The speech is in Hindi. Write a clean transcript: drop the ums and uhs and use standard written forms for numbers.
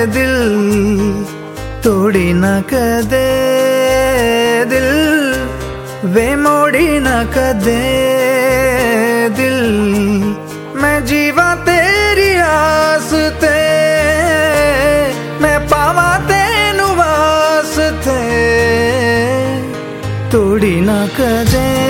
दिल तोड़ी न कदे दिल वे मोड़ी न कदे दिल मैं जीवा तेरी आस ते मैं पावा तेनू वास्ते तोड़ी न कदे